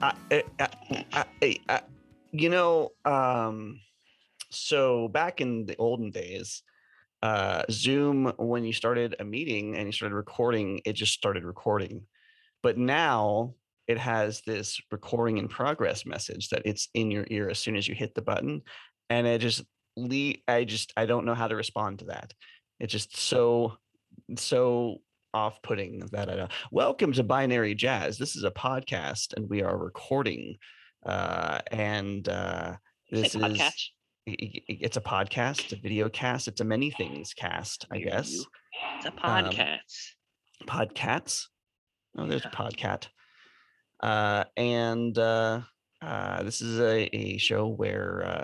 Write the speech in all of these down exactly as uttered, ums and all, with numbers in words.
I, I, I, I, I, you know, um, so back in the olden days, uh, Zoom, when you started a meeting and you started recording, it just started recording. But now it has this recording in progress message that it's in your ear as soon as you hit the button. And it just, le- I just, I don't know how to respond to that. It's just so, so off-putting that I don't. Welcome to Binary Jazz. This is a podcast and we are recording. Uh, and uh, this is, podcast. it's a podcast, it's a video cast, it's a many things cast, I Hear guess. you. It's a podcast. Um, podcats. Oh, there's Yeah. Podcat. Uh, and uh, uh, this is a, a show where uh,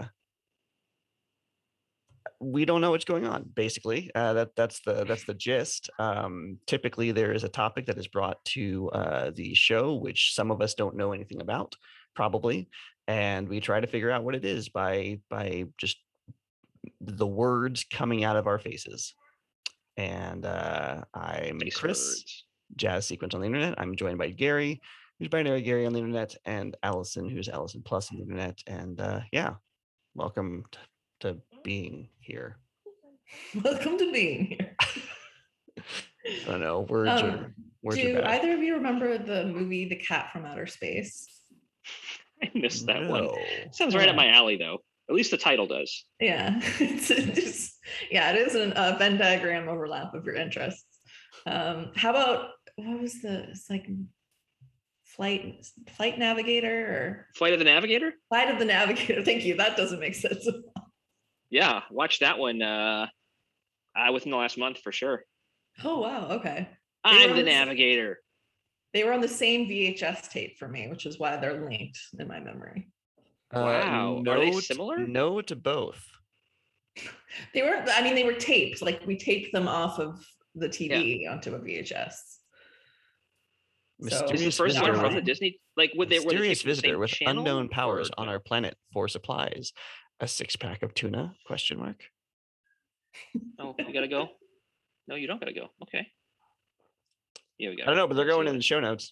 we don't know what's going on. Basically, uh, that that's the that's the gist. Um, typically, there is a topic that is brought to uh, the show, which some of us don't know anything about, probably, and we try to figure out what it is by by just the words coming out of our faces. And uh, I'm Face Chris, words. Jazz Sequence on the internet. I'm joined by Gary, who's Binary Gary on the internet, and Allison, who's Allison Plus on the internet. And uh, yeah, welcome t- to being here. Welcome to being here. I don't know, words Um, are words do are bad. either of you remember the movie The Cat from Outer Space? I missed that No. one. Sounds right Yeah. up my alley, though. At least the title does. Yeah, it's, it's yeah, it is a uh, Venn diagram overlap of your interests. Um, how about what was the? It's like flight flight navigator or Flight of the Navigator? flight of the navigator. Thank you. That doesn't make sense. Yeah, watched that one uh, uh within the last month for sure. Oh wow. Okay. I'm were the on the- navigator. They were on the same V H S tape for me, which is why they're linked in my memory. Wow. Uh, Are they no, similar? No to both. They weren't. I mean, they were taped. Like we taped them off of the T V onto a V H S. So- Is the Mysterious first Our one visitor from the mind. Disney? Like, would they were they Mysterious taped from the visitor same with channel, unknown powers or on no? our planet for supplies. A six pack of tuna? Question mark. Oh, you gotta go. No, you don't gotta go. Okay. Yeah, we I gotta. don't know, but they're Let's see going in what- the show notes.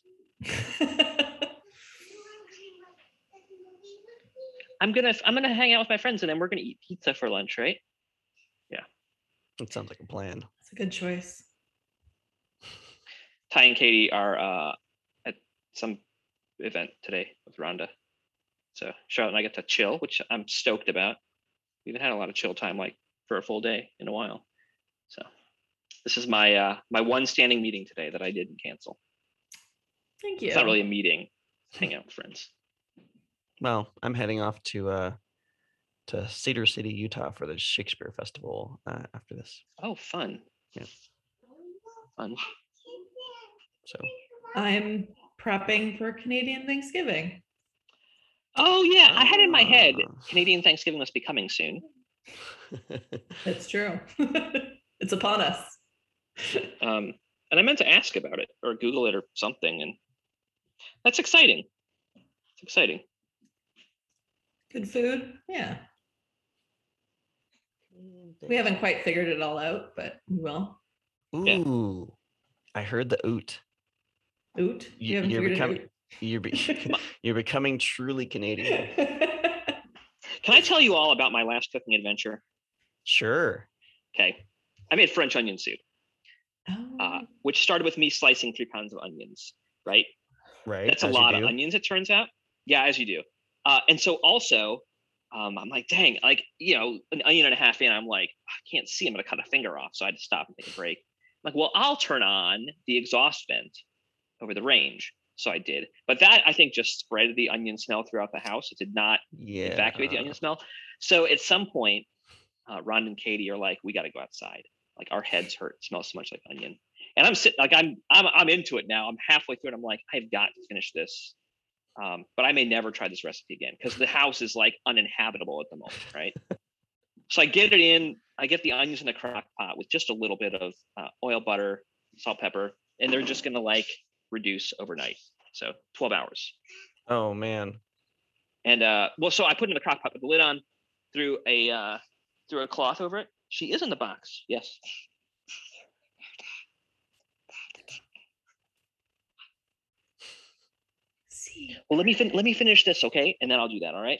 I'm gonna I'm gonna hang out with my friends and then we're gonna eat pizza for lunch, right? That sounds like a plan. It's a good choice. Ty and Katie are uh, at some event today with Rhonda. So Charlotte and I get to chill, which I'm stoked about. We haven't had a lot of chill time like for a full day in a while. So this is my uh, my one standing meeting today that I didn't cancel. Thank you. It's not really a meeting, it's hanging out with friends. Well, I'm heading off to uh to Cedar City, Utah for the Shakespeare Festival uh, after this. Oh, fun. Yeah. Fun. So I'm prepping for Canadian Thanksgiving. Oh yeah, I had in my head Ah. Canadian Thanksgiving must be coming soon. It's true. It's upon us. Um, and I meant to ask about it or Google it or something, and that's exciting. It's exciting. Good food. Yeah. We haven't quite figured it all out, but we will. Ooh, I heard the oot. Oot. You, You haven't you're figured becoming it you're be, you're becoming truly Canadian. out. Can I tell you all about my last cooking adventure? Sure. Okay, I made French onion soup, uh, Oh. which started with me slicing three pounds of onions. Right, Right. that's a as you lot of do. onions. It turns out, yeah, as you do. Uh, and so also, um, I'm like, dang, like you know, an onion and a half in, I'm like, I can't see. I'm gonna cut a finger off, so I had to stop and take a break. I'm like, well, I'll turn on the exhaust vent over the range. So I did, but that I think just spread the onion smell throughout the house. It did not Yeah. evacuate the onion smell. So at some point, uh, Ron and Katie are like, "We got to go outside. Like our heads hurt. It smells so much like onion." And I'm sitting, like I'm, I'm, I'm into it now. I'm halfway through it. I'm like, I've got to finish this, um, but I may never try this recipe again because the house is like uninhabitable at the moment, right? So I get it in. I get the onions in the crock pot with just a little bit of uh, oil, butter, salt, pepper, and they're just gonna like reduce overnight. So twelve hours. Oh man. And uh, well, so I put it in the crock pot with the lid on, threw a uh, threw a cloth over it. She is in the box. Yes. See Well, let me fin- let me finish this, okay, and then I'll do that. All right.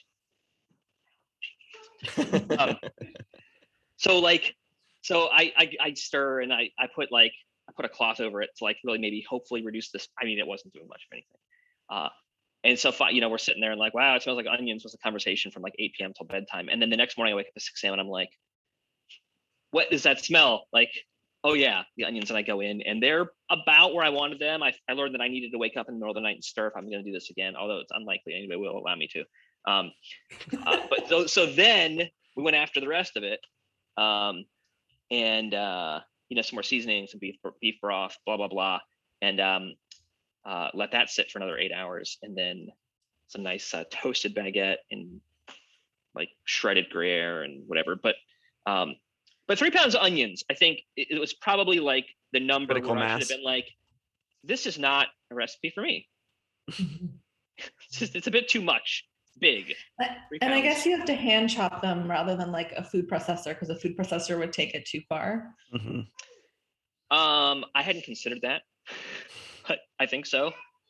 Um, so like, so I, I I stir and I I put like I put a cloth over it to like really maybe hopefully reduce this. I mean, it wasn't doing much of anything. Uh, and so fi- you know we're sitting there and like, wow, it smells like onions. Was a conversation from like eight p.m. till bedtime, and then the next morning I wake up at six a.m. and I'm like, what does that smell like? Oh yeah, the onions. And I go in and they're about where I wanted them. I, I learned that I needed to wake up in the middle of the night and stir if I'm going to do this again, although it's unlikely anybody will allow me to. Um, uh, but so, so then we went after the rest of it. Um, and, uh, you know, some more seasoning, some beef, beef broth, blah, blah, blah. And um, uh, let that sit for another eight hours. And then some nice uh, toasted baguette and like shredded Gruyere and whatever. But um, But three pounds of onions, I think it, it was probably like the number Critical where I should mass. have been like, this is not a recipe for me. It's just, it's a bit too much. It's big. Three And I pounds. guess you have to hand chop them rather than like a food processor, because a food processor would take it too far. Mhm. Um, I hadn't considered that, but I think so.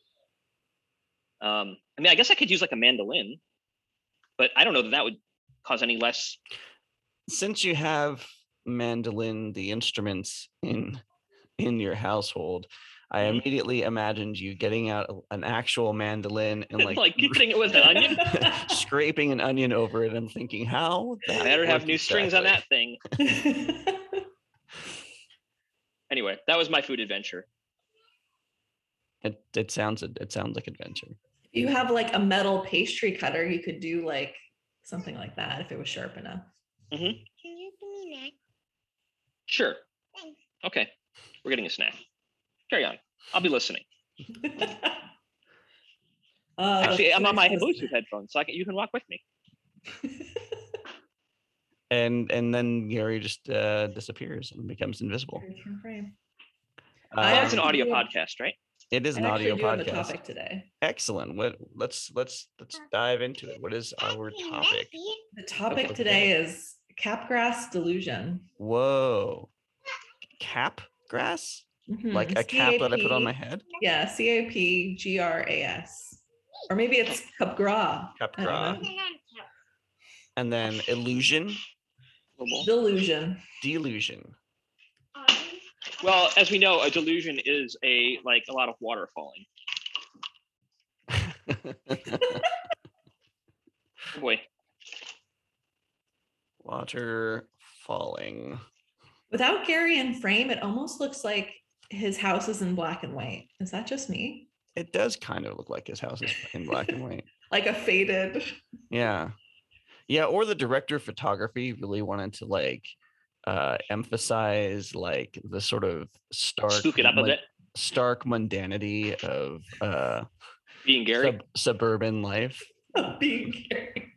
Um, I mean, I guess I could use like a mandolin, but I don't know that that would cause any less. Since you have mandolin, the instruments in in your household, I Mhm. immediately imagined you getting out a- an actual mandolin and like, Like hitting it with an onion. scraping an onion over it. I'm thinking, how would that Better have work new strings on exactly? that thing. Anyway, that was my food adventure. It it sounds it sounds like adventure. You have like a metal pastry cutter, you could do like something like that if it was sharp enough. Mm-hmm. Can you give me next? Sure. Thanks. Okay. We're getting a snack. Carry on. I'll be listening. Uh, Actually, I'm on my that's Bluetooth headphones, so I can, you can walk with me. And and then Gary just uh, disappears and becomes invisible. Return frame. Um, I That's an actually audio do have- podcast, right? it is I an actually audio do have a podcast. topic today. Excellent. What let's let's let's dive into it. What is our Happy topic? Messy. The topic Okay. today is capgrass delusion. Whoa. Cap grass? Mhm. Like a cap that I put on my C A P head? Yeah, C A P G R A S. Or maybe it's capgras. Cap I don't gra. know. And then illusion, Delusion. delusion. Well, as we know, a delusion is a like a lot of water falling. Oh boy. Water falling. Without Gary in frame, it almost looks like his house is in black and white. Is that just me? It does kind of look like his house is in black and white. Like a faded. Yeah. Yeah, or the director of photography really wanted to like uh emphasize like the sort of stark Spook it up a mun- bit. stark mundanity of uh Being Gary. sub- suburban life. Being Gary.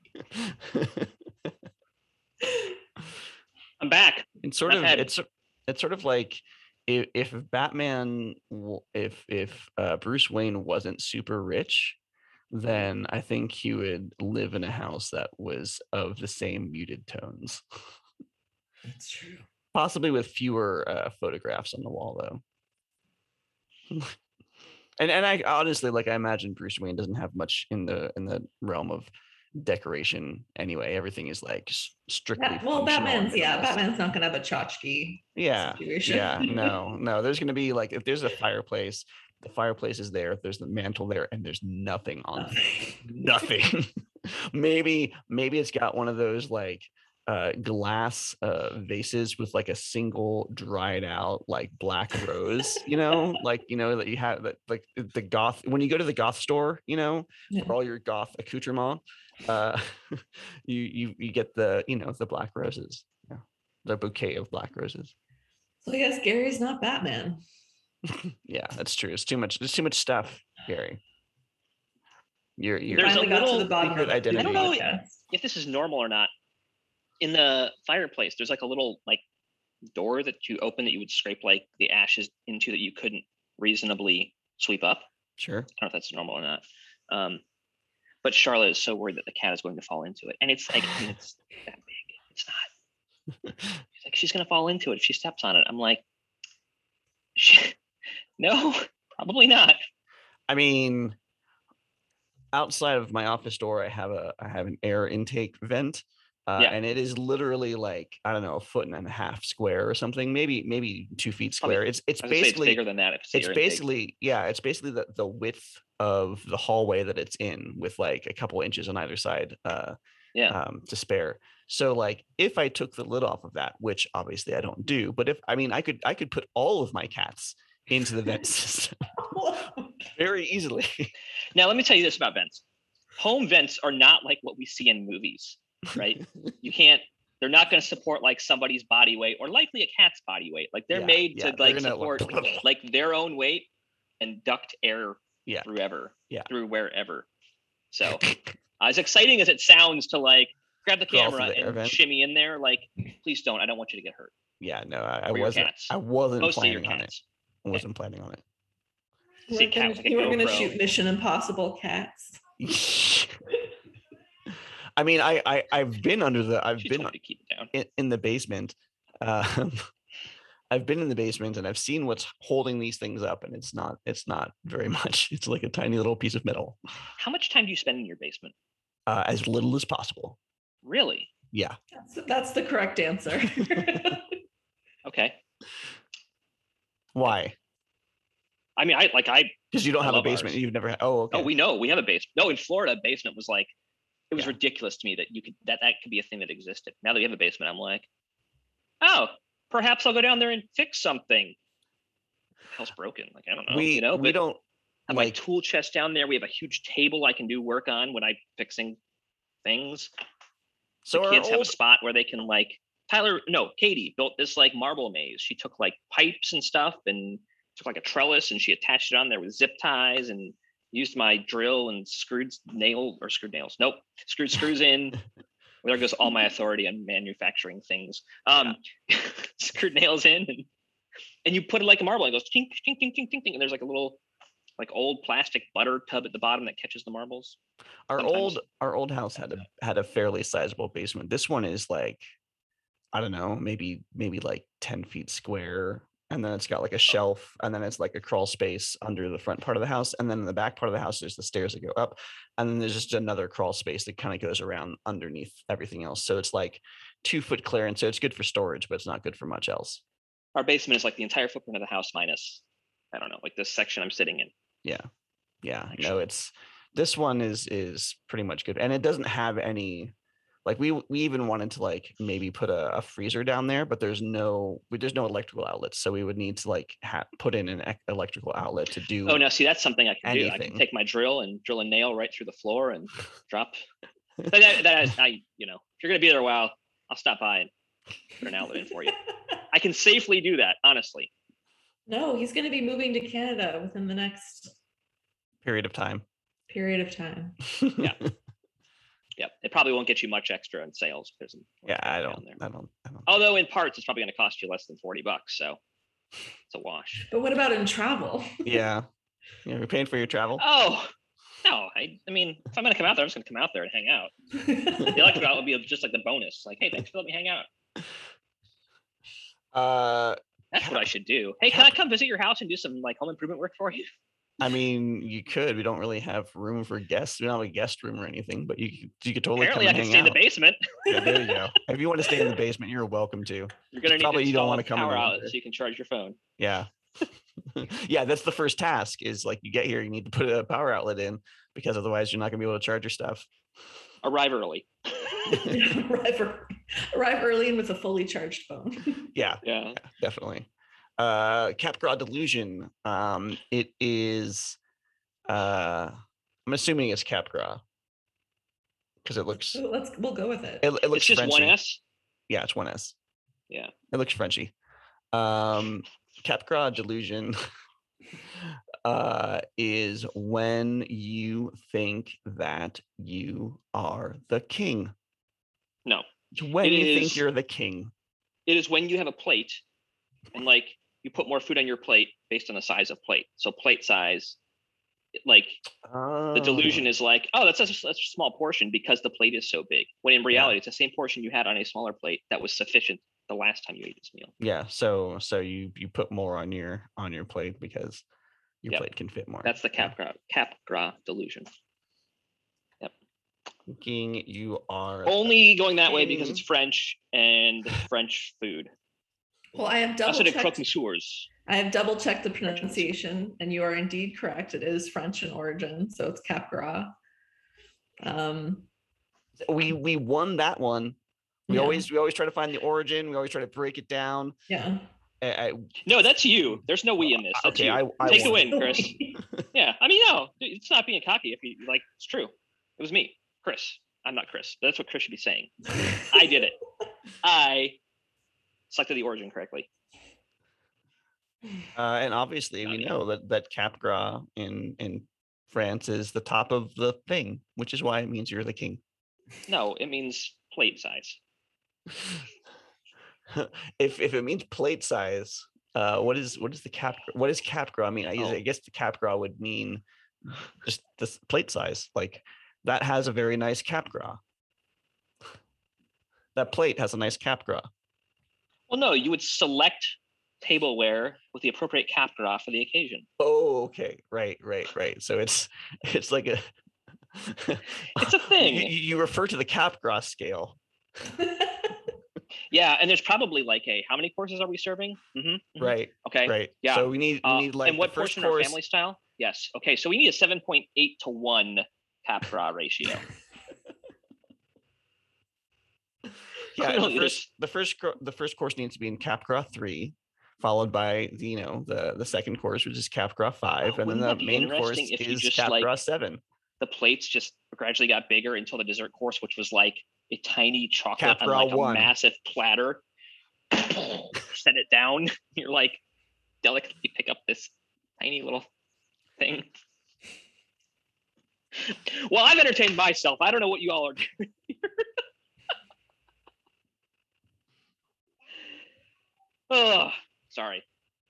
I'm back. It's sort of Ahead. it's it's sort of like if, if Batman w- if if uh, Bruce Wayne wasn't super rich, then I think he would live in a house that was of the same muted tones, That's true. possibly with fewer uh, photographs on the wall though. and and I honestly like I imagine Bruce Wayne doesn't have much in the in the realm of decoration anyway. Everything is like s- strictly Ba- well, functional and Batman's yeah, minimalist. Batman's not gonna have a tchotchke Yeah, situation. yeah, no, no. There's gonna be like if there's a fireplace, the fireplace is there. If there's the mantle there, and there's nothing on it, nothing. maybe maybe it's got one of those like uh glass uh vases with like a single dried out like black rose, you know, like you know that you have that like the goth when you go to the goth store, you know, Yeah. for all your goth accoutrement, uh you you you get the you know the black roses, yeah, the bouquet of black roses. So I guess Gary's not Batman. Yeah, that's true. It's too much. There's too much stuff, Gary. You're you're There's a Finally got to little the bottom secret of it. identity. I don't know Podcast. if this is normal or not. In the fireplace, there's like a little like door that you open that you would scrape like the ashes into that you couldn't reasonably sweep up. Sure. I don't know if that's normal or not. Um, but Charlotte is so worried that the cat is going to fall into it, and it's like I mean, it's that big. It's not. She's like she's gonna fall into it if she steps on it. I'm like, she, no, probably not. I mean, outside of my office door, I have a I have an air intake vent. Uh, Yeah. and it is literally like, I don't know, a foot and a half square or something, maybe maybe two feet Probably, square. It's it's I was gonna say it's basically bigger than that if it's the it's air intake. basically yeah, it's basically the, the width of the hallway that it's in with like a couple inches on either side uh Yeah. um to spare. So like if I took the lid off of that, which obviously I don't do, but if I mean I could I could put all of my cats into the vent system very easily. Now let me tell you this about vents. Home vents are not like what we see in movies, right? You can't. They're not going to support like somebody's body weight or likely a cat's body weight. Like they're Yeah, made yeah, to they're like gonna, support like, like their own weight and duct air Yeah. through ever, Yeah. through wherever. So as exciting as it sounds to like grab the Crawl through camera the air and vent. shimmy in there, like please don't. I don't want you to get hurt. Yeah, no, I, I Or your wasn't cats. I wasn't Mostly your planning on it. cats. I wasn't planning on it. See a We're cat gonna, with like a you were going to GoPro. shoot Mission Impossible cats. I mean, I, I I've been under the I've She been told me to keep it down. in, in the basement. Um, I've been in the basement and I've seen what's holding these things up, and it's not it's not very much. It's like a tiny little piece of metal. How much time do you spend in your basement? Uh, as little as possible. Really? Yeah. That's, that's the correct answer. Okay. Why? I mean, I like I. Because you don't I have a love basement. ours. You've never had. Oh, okay. Oh, we know we have a basement. No, in Florida, a basement was like, it was Yeah. ridiculous to me that you could that that could be a thing that existed. Now that we have a basement, I'm like, oh, perhaps I'll go down there and fix something. The hell's broken? Like I don't know. we you know, we but don't I have my like. tool chest down there. We have a huge table I can do work on when I'm fixing things. So The our kids have a old, spot where they can like Tyler. No, Katie built this like marble maze. She took like pipes and stuff and took like a trellis and she attached it on there with zip ties and used my drill and screwed nail or screwed nails. Nope, screwed screws in. There goes all my authority on manufacturing things. Um, screwed nails in and and you put it like a marble. It goes tink tink tink tink tink tink, and there's like a little like old plastic butter tub at the bottom that catches the marbles. our sometimes. old our old house had a had a fairly sizable basement. This one is like, I don't know, maybe maybe like ten feet square, and then it's got like a shelf, and then it's like a crawl space under the front part of the house, and then in the back part of the house there's the stairs that go up, and then there's just another crawl space that kind of goes around underneath everything else. So it's like two foot clearance. So it's good for storage, but it's not good for much else. Our basement is like the entire footprint of the house minus, I don't know, like this section I'm sitting in. Yeah, yeah. No, Actually. it's this one is is pretty much good, and it doesn't have any. Like we we even wanted to like maybe put a, a freezer down there, but there's no we, there's no electrical outlets, so we would need to like ha- put in an ec- electrical outlet to do. Oh, now see, that's something I can do. I Anything. can take my drill and drill a nail right through the floor and drop. But that, that I, you know, if you're gonna be there a while, I'll stop by and put an outlet in for you. I can safely do that, honestly. No, he's going to be moving to Canada within the next Period of time. period of time. Yeah. Yep, it probably won't get you much extra in sales. There's some Yeah, I down don't, there. I don't. I don't. Although in parts, it's probably going to cost you less than forty bucks, so it's a wash. But what about in travel? Yeah. Yeah, you're paying for your travel. Oh no, I, I mean, if I'm going to come out there, I'm just going to come out there and hang out. The electric outlet would be just like the bonus. Like, hey, thanks for letting me hang out. Uh, That's what I should do. Hey, can I come visit your house and do some like home improvement work for you? I mean, you could. We don't really have room for guests. We don't have a guest room or anything, but you could- you could totally Apparently, come I and can hang stay in the out. basement. Yeah, there you go. If you want to stay in the basement, you're welcome to. You're going to need Probably to you don't install wanna a come in power the outlet winter. so you can charge your phone. Yeah. Yeah, that's the first task is like you get here, you need to put a power outlet in because otherwise you're not gonna be able to charge your stuff. Arrive early. arrive, ear- arrive early and with a fully charged phone. Yeah, Yeah. definitely. Uh Capgras Delusion. Um it is uh I'm assuming it's Capgras because it looks it, So let's we'll go with it. it looks It's just one Frenchy. S. Yeah, it's one S. Yeah. It looks Frenchy. Um, Capgras Delusion uh, is when you think that you are the king. No, It's when It you is- think you're the king. it is when you have a plate and like you put more food on your plate based on the size of plate. So plate size, it- like the delusion is like, oh, that's a, that's a small portion because the plate is so big. When in reality, it's the same portion you had on a smaller plate that was sufficient the last time you ate this meal. Yeah, so so you you put more on your on your plate because your Yep. plate can fit more. That's the Yeah. Capgras Capgras delusion. Thinking you are Only going that way because king. it's French and French food. Well, I have I double said it croque checked. monsieur. I have double checked the pronunciation, and you are indeed correct. It is French in origin, so it's Cap Gras. Um, We we won that one. We Yeah. always we always try to find the origin. We always try to break it down. yeah. I, I- No, that's you. There's no we in this. That's okay, you. I, I Take the won. win, Chris. Yeah, I mean, no, it's not being cocky. If you like, it's true. It was me, Chris. I'm not Chris. But that's what Chris should be saying. I did it. I selected the origin correctly. Uh, and obviously, we know that that Cap Gras in in France is the top of the thing, which is why it means you're the king. No, it means plate size. if if it means plate size, uh, what is what is the cap? What does Cap Gras mean? I, Oh. I guess the Cap Gras would mean just this plate size. Like that has a very nice Cap Gras. That plate has a nice Cap Gras. Well, no, you would select tableware with the appropriate Cap Gras for the occasion. Oh, okay, right, right, right. So it's it's like a It's a thing. You, you refer to the Cap Gras scale. Yeah, and there's probably like a how many courses are we serving? Mm-hmm. Right. Okay. Right. Yeah. So we need we Uh, need like and what the first portion are course. family style? Yes. Okay. So we need a seven point eight to one Cap Gras ratio. Yeah, Clearly the this- first the first cor- the first course needs to be in Cap Gras three, followed by the you know the the second course, which is Cap Gras five, Oh, and then wouldn't the that be main course interesting if you is just, Cap like- Gras seven. The plates just gradually got bigger until the dessert course, which was like a tiny chocolate Cap on Gras like a one. massive platter. Set it down. You're like delicately pick up this tiny little thing. Well, I've entertained myself. I don't know what you all are doing. Oh, sorry.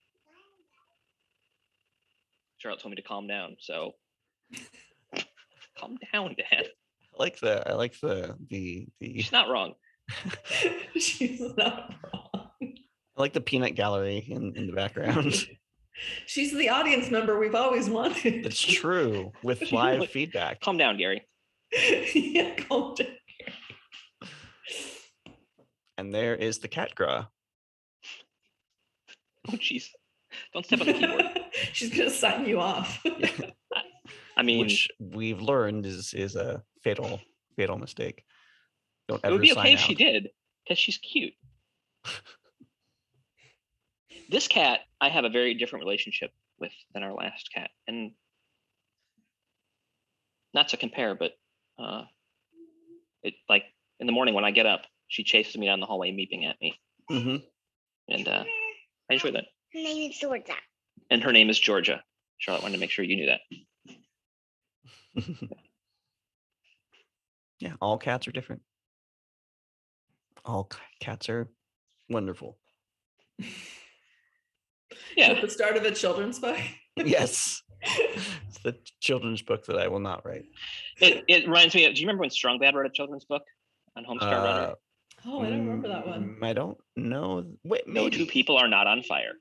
Charlotte told me to calm down, so calm down, Dad. I like the I like the the the She's not wrong. She's not wrong. I like the peanut gallery in, in the background. She's the audience member we've always wanted. It's true with live feedback. Calm down, Gary. Yeah, calm down. And there is the Cat Gras. Oh, jeez. Don't step on the keyboard. She's gonna sign you off. I mean, Which we've learned is is a fatal fatal mistake. Don't it ever would be sign okay if out. she did, because she's cute. This cat, I have a very different relationship with than our last cat, and not to compare, but uh, it like in the morning when I get up, she chases me down the hallway, meeping at me, Mhm. and uh, I enjoy that. Her name is Georgia. And her name is Georgia. Charlotte wanted to make sure you knew that. Yeah, all cats are different. All c- cats are wonderful. Yeah. At the start of a children's book. Yes. It's the children's book that I will not write. It, it reminds me of, do you remember when Strong Bad wrote a children's book on Homestar Runner? Uh, Oh, I don't remember that one. mm, I don't know. Wait, No maybe. two people are not on fire.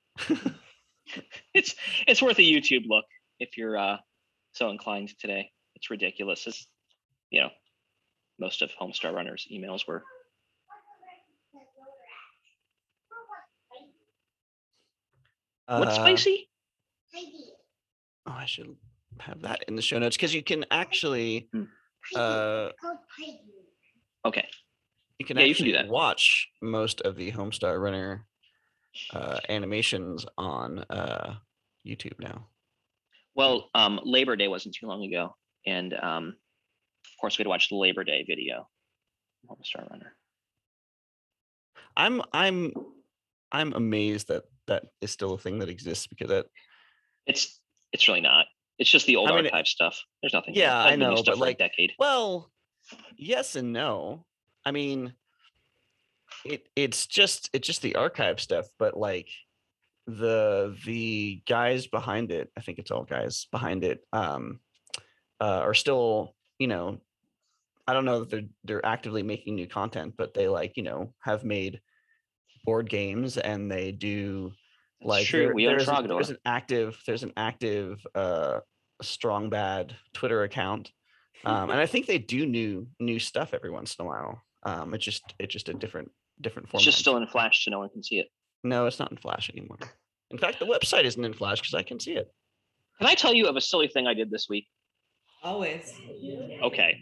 It's it's worth a YouTube look if you're uh, so inclined today. It's ridiculous. It's, you know, most of Homestar Runner's emails were. What's Uh, spicy? Heidi. Oh, I should have that in the show notes because you can actually Hmm. Heidi. uh, It's called Heidi. Okay. you can Yeah, you can do actually that. watch most of the Homestar Runner uh, animations on uh, YouTube now. Well, um, Labor Day wasn't too long ago, and um, of course we had to watch the Labor Day video. Homestar Runner. I'm I'm I'm amazed that that is still a thing that exists because that It's it's really not. It's just the old I mean, it- archive stuff. There's nothing. new. Yeah, Hasn't I been new know, stuff but for a like- decade. well, yes and no. I mean, it it's just it's just the archive stuff, but like the the guys behind it, I think it's all guys behind it, um, uh, are still, you know, I don't know that they're they're actively making new content, but they like, you know, have made board games and they do That's like true. there- We own there's, a- there's Trogdor. an active there's an active uh strong bad Twitter account Um, and I think they do new new stuff every once in a while. Um, it's just it's just a different different It's format. just still in Flash, so no one can see it. No, it's not in Flash anymore. In fact, the website isn't in Flash because I can see it. Can I tell you of a silly thing I did this week? Always. Okay.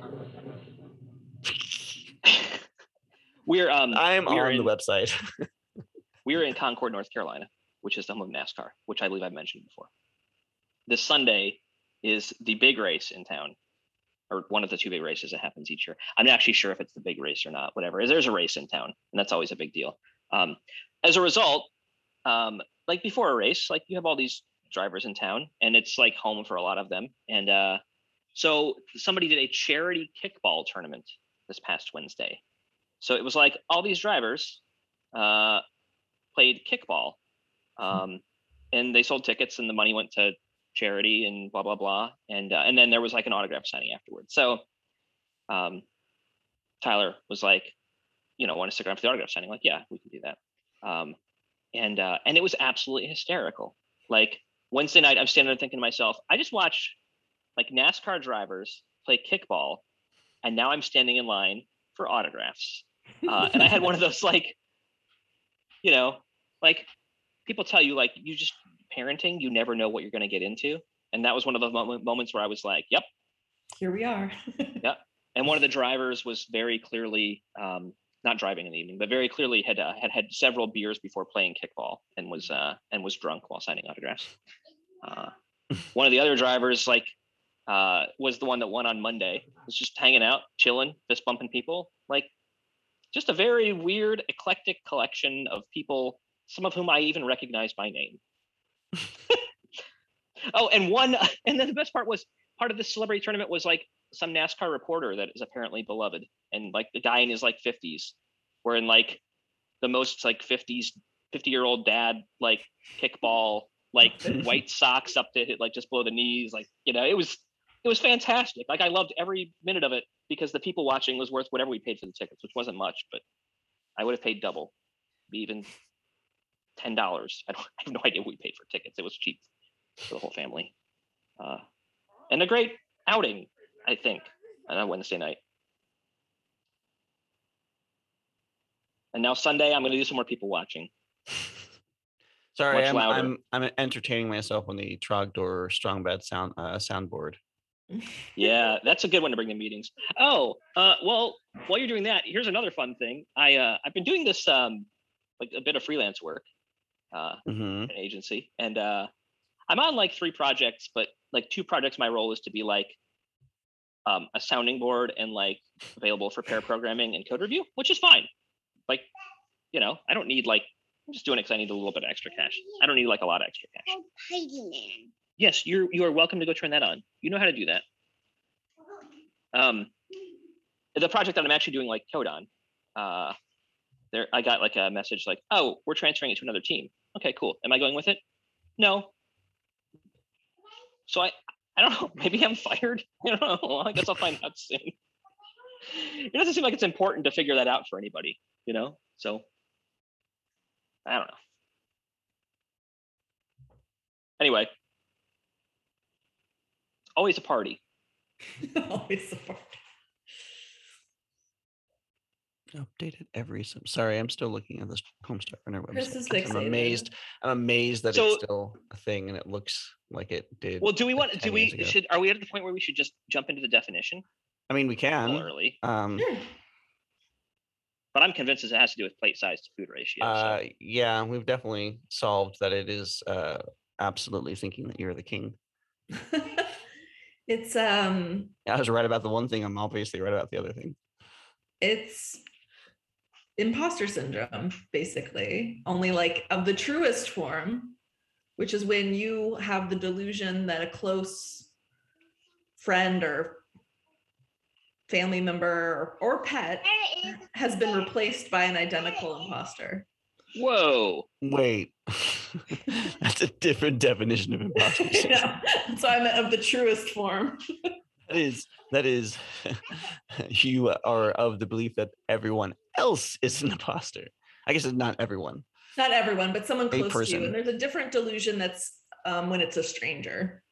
we're um I'm we're on in, the website. we were in Concord, North Carolina, which is the home of NASCAR, which I believe I've mentioned before. This Sunday is the big race in town, or one of the two big races that happens each year. I'm not actually sure if it's the big race or not, whatever. There's a race in town, and that's always a big deal. Um, as a result, um, like before a race, like you have all these drivers in town, and it's like home for a lot of them. And uh, so somebody did a charity kickball tournament this past Wednesday. So it was like all these drivers uh, played kickball, um, and they sold tickets, and the money went to charity and blah blah blah. And uh, and then there was like an autograph signing afterwards. So um, Tyler was like, you know, want to stick around for the autograph signing? Like, yeah, we can do that. Um, and uh, and it was absolutely hysterical. Like Wednesday night, I'm standing there thinking to myself, I just watched like NASCAR drivers play kickball, and now I'm standing in line for autographs. Uh, and I had one of those like, you know, like people tell you like you just parenting, you never know what you're going to get into, and that was one of those mom- moments where I was like, yep, Here we are. yep. And one of the drivers was very clearly um, not driving in the evening, but very clearly had uh, had had several beers before playing kickball and was uh, and was drunk while signing autographs. Uh, one of the other drivers, like, uh, was the one that won on Monday. Was just hanging out, chilling, fist bumping people. Like, just a very weird, eclectic collection of people, some of whom I even recognize by name. Oh, and one, and then the best part was part of the celebrity tournament was like some NASCAR reporter that is apparently beloved, and like the guy in his like fifties, wearing like the most like fifties, fifty year old dad like kickball, like white socks up to like just below the knees, like, you know, it was it was fantastic. Like I loved every minute of it because the people watching was worth whatever we paid for the tickets, which wasn't much, but I would have paid double, even ten dollars. I don't I have no idea what we paid for tickets. It was cheap for the whole family, uh, and a great outing, I think, on a Wednesday night. And now Sunday, I'm going to do some more people watching. Sorry, Much I'm, louder. I'm I'm entertaining myself on the Trogdor Strongbad sound uh, soundboard. Yeah, that's a good one to bring to meetings. Oh, uh, well, while you're doing that, here's another fun thing. I uh, I've been doing this um, like a bit of freelance work, uh, Mm-hmm. an agency, and uh, I'm on like three projects, but like two projects, my role is to be like um, a sounding board and like available for pair programming and code review, which is fine. Like, you know, I don't need like, I'm just doing it because I need a little bit of extra cash. I don't need like a lot of extra cash. Oh, Heidi Man. Yes, you're you are welcome to go turn that on. You know how to do that. Um, the project that I'm actually doing like code on, uh, there I got like a message like, oh, we're transferring it to another team. Okay, cool. Am I going with it? No. So I I don't know. Maybe I'm fired. I don't know. I guess I'll find out soon. It doesn't seem like it's important to figure that out for anybody, you know? So I don't know. Anyway, always a party. Always support. Updated every sim. Sorry, I'm still looking at this Homestar Runner Chris website. is 'cause I'm fixated. amazed. I'm amazed that So- it's still a thing and it looks like it did. Well, do we like want? ten Do we? years ago. Should? Are we at the point where we should just jump into the definition? I mean, we A can. little early, Um, Sure. but I'm convinced it has to do with plate size to food ratio. uh, so. yeah, we've definitely solved that. It is uh, absolutely thinking that you're the king. It's um I was right about the one thing. I'm obviously right about the other thing. it's imposter syndrome, basically, only like of the truest form, which is when you have the delusion that a close friend or family member or, or pet There is has been replaced by an identical imposter. Whoa. Wait, that's a different definition of imposter You syndrome. know? So I meant of the truest form. That is that is you are of the belief that everyone else is an imposter. I guess it's not everyone. Not everyone, but someone close to you. person. And there's a different delusion that's um, when it's a stranger.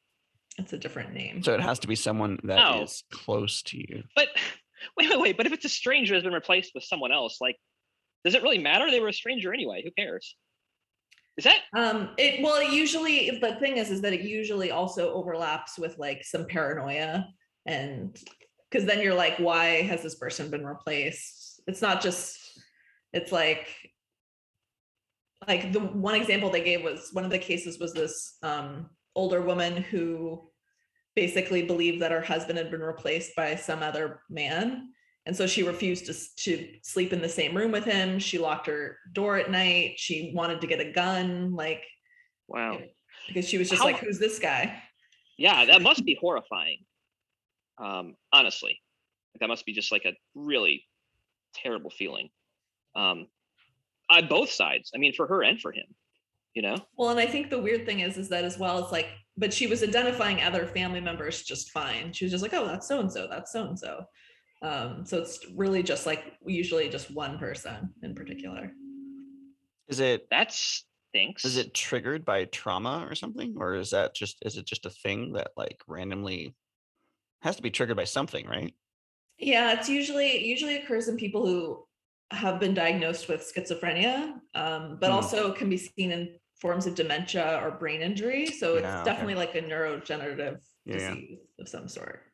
It's a different name. So it has to be someone that Oh. is close to you. But wait, wait, wait. But if it's a stranger has been replaced with someone else, like, does it really matter? They were a stranger anyway. Who cares? Is that Um, it well, it usually the thing is, is that it usually also overlaps with like some paranoia, and because then you're like, why has this person been replaced? It's not just, it's like, like the one example they gave was one of the cases was this um, older woman who basically believed that her husband had been replaced by some other man. And so she refused to, to sleep in the same room with him. She locked her door at night. She wanted to get a gun, like, wow? because she was just How- like, who's this guy? Yeah, that must be horrifying. Um, honestly, that must be just like a really terrible feeling. Um, on both sides. I mean, for her and for him. You know. Well, and I think the weird thing is, is that as well, it's like, but she was identifying other family members just fine. She was just like, oh, that's so and so, that's so and so. Um, so it's really just like usually just one person in particular. Is it That stinks. is it triggered by trauma or something, or is that just is it just a thing that like randomly has to be triggered by something, right? Yeah, it's usually it usually occurs in people who have been diagnosed with schizophrenia, um, but Hmm. also can be seen in forms of dementia or brain injury. So it's Yeah, okay. definitely like a neurodegenerative Yeah, yeah. disease of some sort.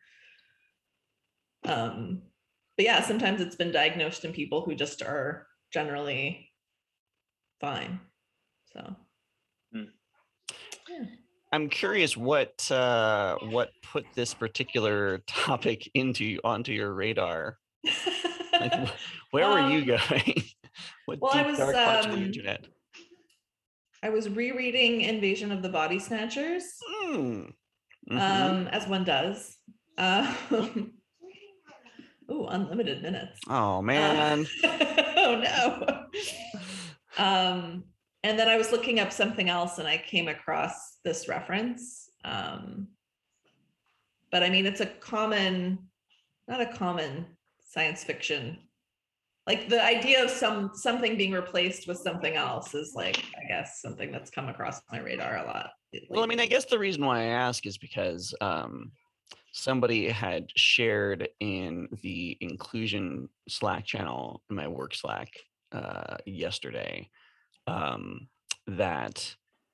Um, but yeah, sometimes it's been diagnosed in people who just are generally fine. So I'm curious what uh, what put this particular topic into onto your radar. Like, wh- where were you Um, going? What well, I deep was, dark parts of the um, internet? I was rereading Invasion of the Body Snatchers, Mm. Mhm. um, as one does. Um, oh, unlimited minutes. Oh Uh, man. oh no. Um, and then I was looking up something else and I came across this reference. Um, but I mean, it's a common, not a common science fiction. Like the idea of some something being replaced with something else is like, I guess, something that's come across my radar a lot. Well, I mean, I lately. guess the reason why I ask is because um, somebody had shared in the inclusion Slack channel in my work Slack uh, yesterday um, that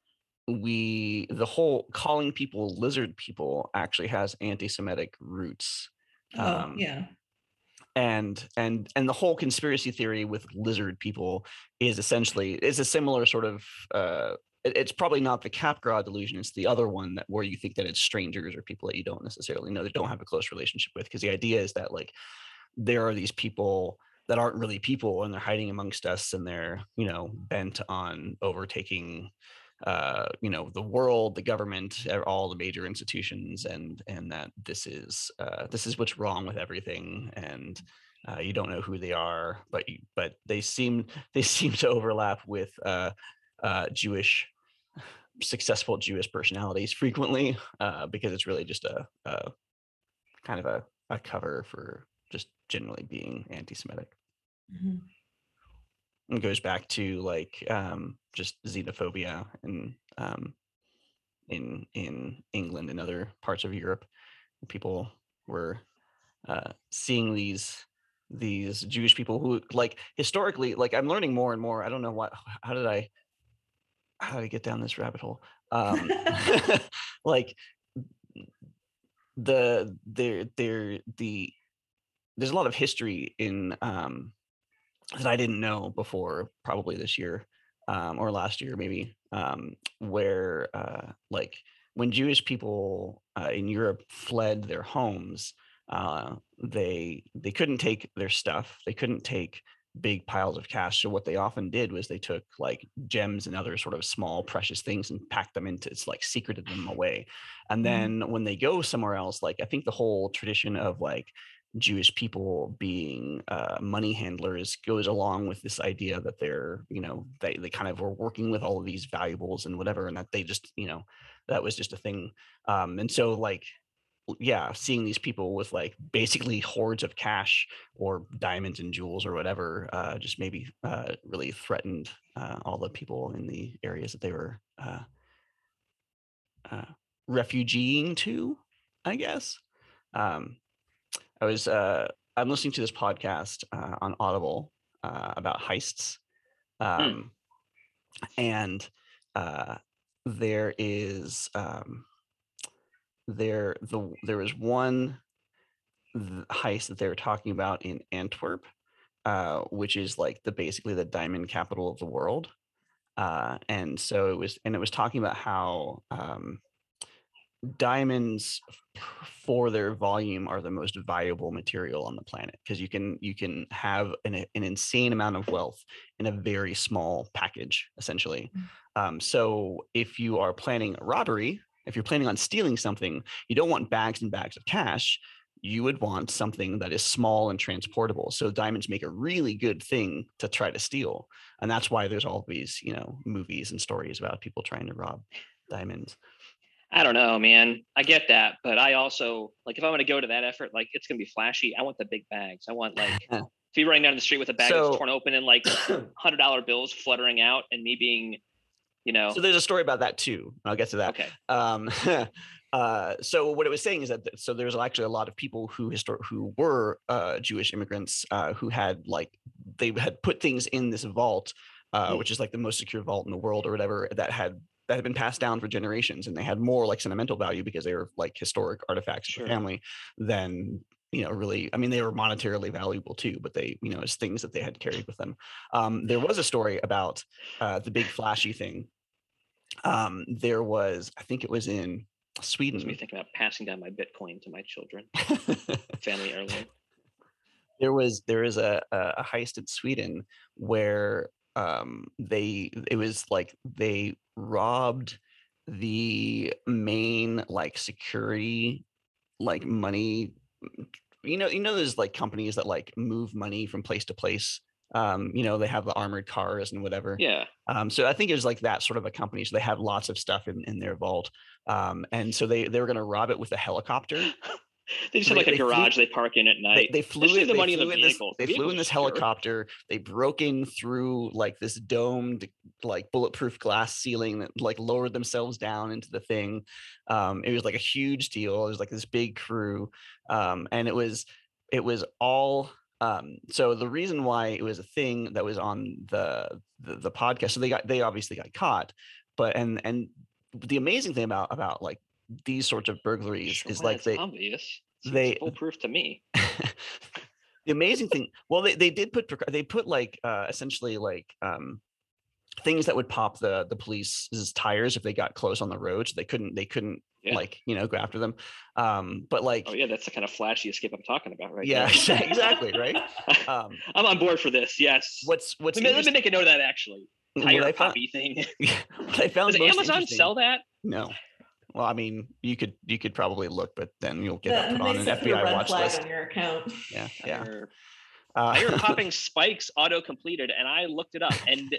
we the whole calling people lizard people actually has anti-Semitic roots. Oh, Um, yeah. and and and the whole conspiracy theory with lizard people is essentially is a similar sort of uh it- it's probably not the Capgras delusion, it's the other one that where you think that it's strangers or people that you don't necessarily know, that don't have a close relationship with, because the idea is that like there are these people that aren't really people and they're hiding amongst us and they're, you know, bent on overtaking uh you know the world, the government, e- all the major institutions, and and that this is uh this is what's wrong with everything, and uh, you don't know who they are, but you, but they seem they seem to overlap with uh uh Jewish successful Jewish personalities frequently, uh because it's really just a, a kind of a, a cover for just generally being anti-Semitic. Mhm. It goes back to like um, just xenophobia in um, in in England and other parts of Europe. People were uh, seeing these these Jewish people who like historically, like I'm learning more and more. I don't know what how did I how did I get down this rabbit hole? Um, like the there there the there's a lot of history in um, that I didn't know before, probably this year um, or last year, maybe, um, where uh, like when Jewish people uh, in Europe fled their homes, uh, they they couldn't take their stuff. They couldn't take big piles of cash. So what they often did was they took like gems and other sort of small precious things and packed them into, it's like secreted them away. And Mhm. then when they go somewhere else, like I think the whole tradition of like Jewish people being uh, money handlers goes along with this idea that they're, you know, they, they kind of were working with all of these valuables and whatever, and that they just, you know, that was just a thing. Um, and so like, yeah, seeing these people with like basically hordes of cash or diamonds and jewels or whatever, uh, just maybe uh, really threatened uh, all the people in the areas that they were uh, uh, refugeeing to, I guess. Um, I was uh, I'm listening to this podcast uh, on Audible uh, about heists, um, and uh, there is um, there the there was one th- heist that they were talking about in Antwerp, uh, which is like the basically the diamond capital of the world. Uh, and so it was, and it was talking about how um, diamonds for their volume are the most valuable material on the planet because you can you can have an, an insane amount of wealth in a very small package essentially. Um, so if you are planning a robbery, if you're planning on stealing something, you don't want bags and bags of cash. You would want something that is small and transportable. So diamonds make a really good thing to try to steal, and that's why there's all these, you know, movies and stories about people trying to rob diamonds. I don't know, man. I get that, but I also like if I'm going to go to that effort, like it's going to be flashy. I want the big bags. I want like if you're running down the street with a bag So- that's torn open and like hundred dollar bills fluttering out, and me being, you know, So there's a story about that too. I'll get to that. okay, Um, uh, so what it was saying is that th- so there's actually a lot of people who histor- who were uh, Jewish immigrants uh, who had like they had put things in this vault, uh, Hmm. which is like the most secure vault in the world or whatever, that had that had been passed down for generations, and they had more like sentimental value because they were like historic artifacts of Sure. the family than, you know, really, I mean, they were monetarily valuable too, but they, you know, as things that they had carried with them. Um, there was a story about uh, the big flashy thing. Um, there was, I think it was in It's Sweden. me thinking about passing down my Bitcoin to my children, family heirloom. there was there is a a heist in Sweden where um they it was like they robbed the main like security like money, you know you know there's like companies that like move money from place to place. Um you know, they have the armored cars and whatever. Yeah, Um, so I think it was like that sort of a company. So they had lots of stuff in, in their vault. Um, and so they, they were going to rob it with a helicopter. they just So have like they- a they flew- garage they park in at They, night. they flew Let's it. do the They money in flew the in this, vehicles. they The flew in vehicles this are secure. helicopter. They broke in through like this domed, like bulletproof glass ceiling that like lowered themselves down into the thing. Um, it was like a huge deal. It was like this big crew, um, and it was it was all. Um, so the reason why it was a thing that was on the, the the podcast, so they got they obviously got caught, but and and the amazing thing about about like these sorts of burglaries Sure, is well, like it's they obvious. Seems they- foolproof to me. the amazing thing, well they, they did put precau- they put like uh essentially like um things that would pop the the police's tires if they got close on the road, so they couldn't they couldn't Yeah. like, you know, go after them. Um but like Oh yeah, that's the kind of flashy escape I'm talking about, right? yeah, there. exactly, right. Um I'm on board for this. Yes. what's what's let me, let me interest- make a note of that actually. what Tire I found, poppy thing. what I found Does most Amazon interesting- sell that? No. Well, I mean, you could you could probably look, but then you'll get That put on makes an it put a F B I red watch flag list. on your account. Yeah, yeah. Tire- Uh, I heard popping spikes auto completed, and I looked it up, and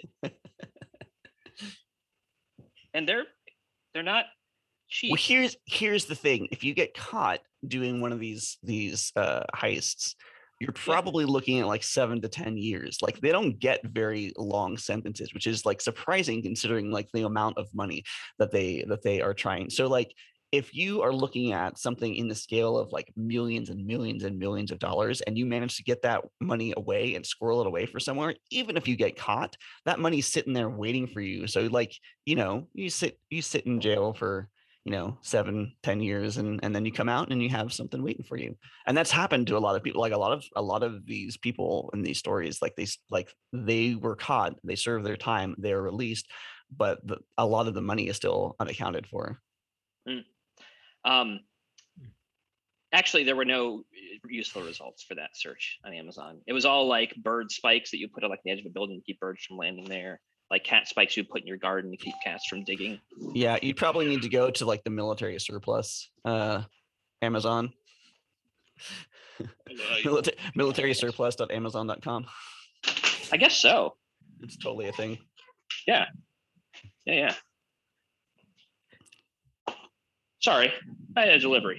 and they're they're not cheap. Well, here's here's the thing: if you get caught doing one of these these uh, heists, you're probably looking at like seven to ten years. Like they don't get very long sentences, which is like surprising considering like the amount of money that they that they are trying. So like if you are looking at something in the scale of like millions and millions and millions of dollars, and you manage to get that money away and squirrel it away for somewhere, even if you get caught, that money's sitting there waiting for you. So like, you know, you sit you sit in jail for, you know, seven, ten years, and and then you come out and you have something waiting for you. And that's happened to a lot of people. Like a lot of a lot of these people in these stories, like they s- like they were caught, they served their time, they were released, but the, a lot of the money is still unaccounted for. Um, actually, there were no useful results for that search on Amazon. It was all like bird spikes that you put on like the edge of a building to keep birds from landing there, like cat spikes you put in your garden to keep cats from digging. Yeah, you probably need to go to like the military surplus, uh, Amazon. Milita- military surplus dot amazon dot com. I guess so. It's totally a thing. Yeah, yeah. Sorry, I had a delivery.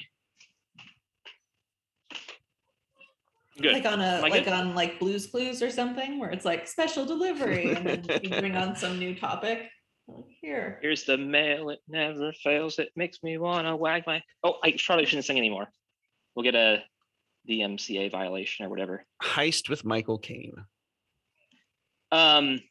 Good. Like on a Am I like good? on like Blue's Clues or something, where it's like special delivery, and then you bring on some new topic. Look here. Here's the mail, it never fails. It makes me wanna wag my. Oh, I probably shouldn't sing anymore. We'll get a D M C A violation or whatever. Heist with Michael Caine. Um,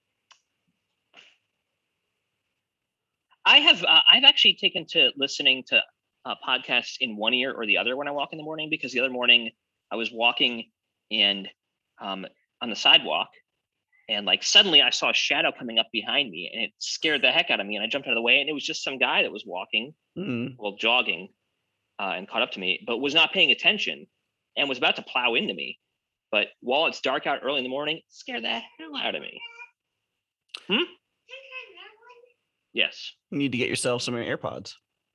I have uh, I've actually taken to listening to uh, podcasts in one ear or the other when I walk in the morning, because the other morning I was walking and um, on the sidewalk, and like suddenly I saw a shadow coming up behind me, and it scared the heck out of me, and I jumped out of the way, and it was just some guy that was walking, Mm. well, jogging, uh, and caught up to me, but was not paying attention and was about to plow into me. But while it's dark out early in the morning, it scared the hell out of me. Hmm? Yes. You need to get yourself some AirPods.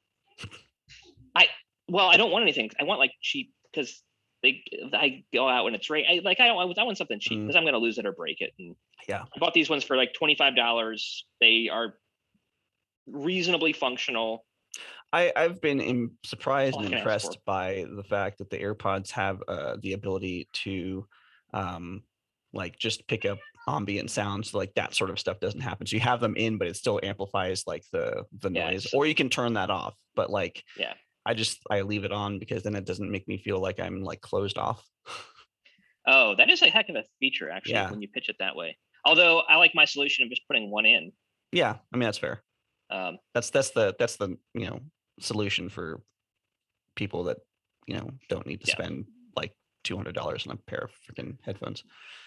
Well, I don't want anything. I want like cheap, because they I go out when it's rain. I like I don't I want something cheap Mm. because I'm gonna lose it or break it. And Yeah. I bought these ones for like twenty-five dollars. They are reasonably functional. I, I've been im- surprised All I and can ask impressed for. by the fact that the AirPods have uh, the ability to um, like just pick up ambient sounds, like that sort of stuff doesn't happen. So you have them in, but it still amplifies like the the Yeah, noise, it's- or you can turn that off. But like, Yeah. I just I leave it on because then it doesn't make me feel like I'm like closed off. Oh, that is a heck of a feature, actually, Yeah. when you pitch it that way. Although I like my solution of just putting one in. Yeah, I mean that's fair. Um, That's that's the that's the you know solution for people that you know don't need to Yeah. spend like two hundred dollars on a pair of freaking headphones.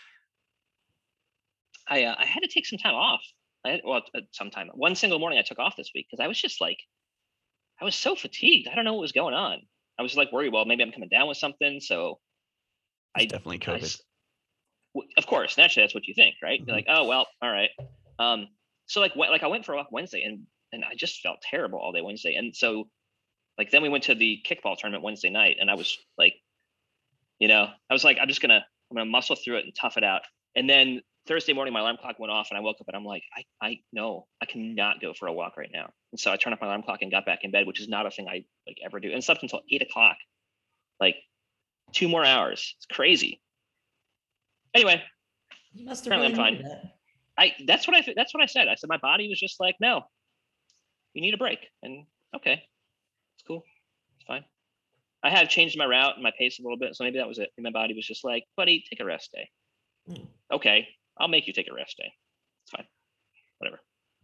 I uh, I had to take some time off. I had, well, uh, sometime one single morning I took off this week because I was just like, I was so fatigued. I don't know what was going on. I was like worried. Well, maybe I'm coming down with something. So It's I definitely I COVID. s- w- of course, naturally, that's what you think, right? Mhm. You're like, oh well, all right. Um, so like, wh- like I went for a walk Wednesday, and and I just felt terrible all day Wednesday, and so like then we went to the kickball tournament Wednesday night, and I was like, you know, I was like, I'm just gonna I'm gonna muscle through it and tough it out. And then Thursday morning, my alarm clock went off, and I woke up, and I'm like, I I no, I cannot go for a walk right now. And so I turned off my alarm clock and got back in bed, which is not a thing I like ever do, and slept until eight o'clock, like two more hours. It's crazy. Anyway, You must have Apparently really I'm needed it. I that's what I that's what I said. I said my body was just like, no, you need a break. And okay, it's cool. It's fine. I have changed my route and my pace a little bit, so maybe that was it. And my body was just like, buddy, take a rest day. Mm. Okay, I'll make you take a rest day. It's fine. Whatever.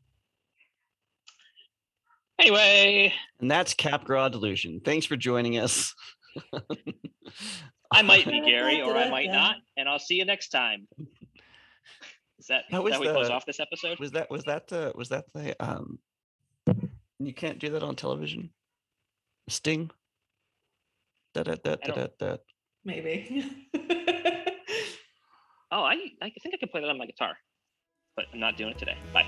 Anyway, And that's Capgras Delusion. Thanks for joining us. I might be Gary or I might not, and I'll see you next time. Is that, That is was that how we close the- off this episode? Was that was that the was that the um you can't do that on television? Sting? Da da da I da don't- da da. Maybe. Oh, I I think I can play that on my guitar, but I'm not doing it today. Bye.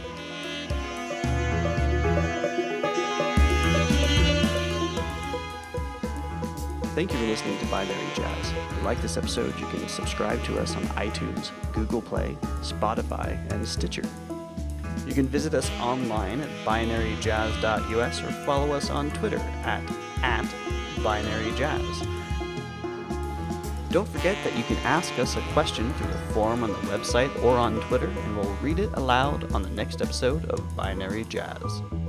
Thank you for listening to Binary Jazz. If you like this episode, you can subscribe to us on iTunes, Google Play, Spotify, and Stitcher. You can visit us online at binary jazz dot U S or follow us on Twitter at, at BinaryJazz. Don't forget that you can ask us a question through the form on the website or on Twitter, and we'll read it aloud on the next episode of Binary Jazz.